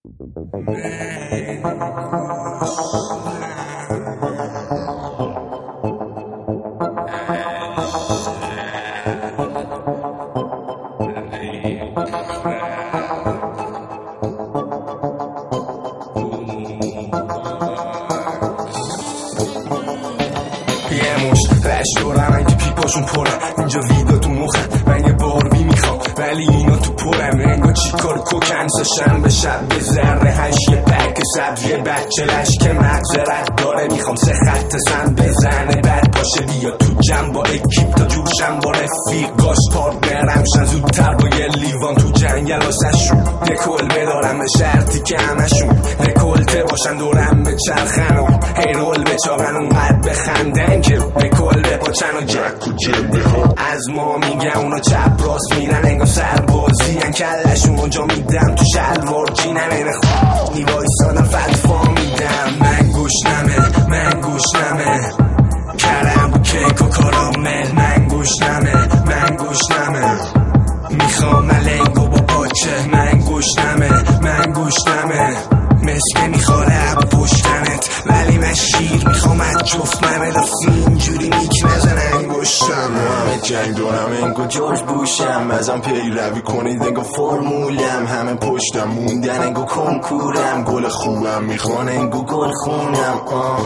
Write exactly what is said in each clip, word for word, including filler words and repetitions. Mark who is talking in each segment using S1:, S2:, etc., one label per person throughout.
S1: یه مش رشت و رمن که پیپاشون پره، اینجا ویدا تو مخم، من یه باربی میخوام ولی اینا تو پرم. انگا چی کار کوکن سشن به شب به ذره هش، یه پک سبز یه بچه لشک مغزرت داره، میخوام سه خط سن بزنه بعد باشه بیا تو جمع با اکیپ تا جوشم با رفیق گاش پار برم شن زودتر با یه لیوان تو جنگل واسشون دکل بدارم به شرطی که همشون دکلته باشن دورم به چرخن و هیرول به چاقن اونقدر بخندن که بکل بپاچن و جک و جبه ها از ما میگه اونا چپ راست میرن انگار سربازی ان کلشون اونجا میدم تو شلوار جینن این خواه نیوای سادم فتفا میدم. من گوشنمه من گوشنمه کرم و کیک و کارامل، من گوشنمه من گوشنمه میخوام ملنگو با باچه، من گوشنمه من گوشنمه مسکه میخواره عب پشتنت ولی من شیر میخوام از جفت ممه اینجوری میک نزن انگوشتم
S2: همه جنگ دارم انگو جورج بوشم ازم پیروی کنید انگو فرمولم همه پشتم موندن انگو کنکورم گل خوبم میخوان انگو گل خونم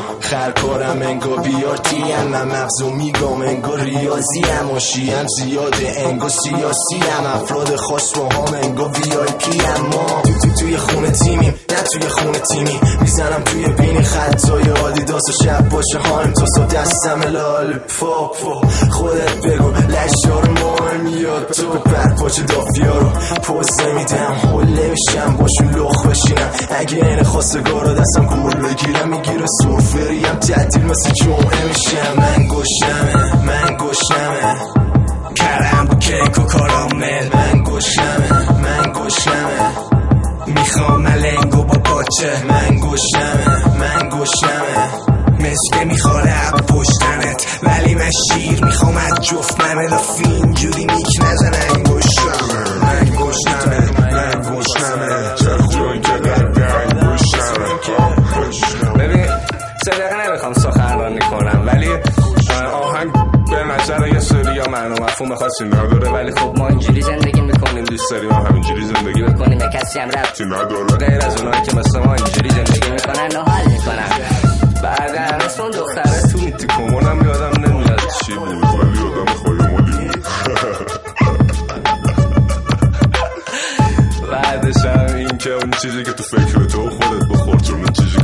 S2: خرکارم انگو بیارتیم من مغزو میگم انگو ریاضیم و شیم زیاده انگو سیاسیم افراد خاص با هم انگو وی آی پی هم ما تو تو توی خونه تیمیم نه توی خونه تیمی میزنم توی بین خطای آدیداس و شب باشه هایم تا سا دستم لال پاپ خودت بگو لشار مهم میاد تو بر پاچه دافیا رو پوز نمیدم حل نمیشم باشون لخ بشینم اگه این خواستگار رو دستم کول بگیرم میگیره سورفریم تعدیل مثل جمعه میشم. من گشنمه من گشنمه کرم با کیک و کارامل، من گشنمه من گشنمه میخوام ملنگو با باچه، من گشنمه من گشنمه مسکه میخواره عب پشتنت ولی من شیر میخوام از جفت ممه لافی اینجوری میک نزن انگوشتمه.
S1: من گوشنمه من گوشنمه چرا جوین که قدر گوشنمه. ببین سه دقیقه نمیخوام سخنرانی کنم ولی آهنگ به نظر یه سری یا معنی مفهوم خاصی نداره ولی خب ما اینجوری زندگی میکنیم دوست داریم هم همینجوری زندگی بکنیم به کسی هم ربطی نداره غیر از اونایی که مثل ما اینجوری زندگی میکنن و حال میکنن. بعد هنوز اون دختره تو میتی کمونم یادم نمیاد چی بود ولی یادم خواهی بود. بعدش هم این که اون چیزی که تو فکر تو خودت بخور چون اون چیزی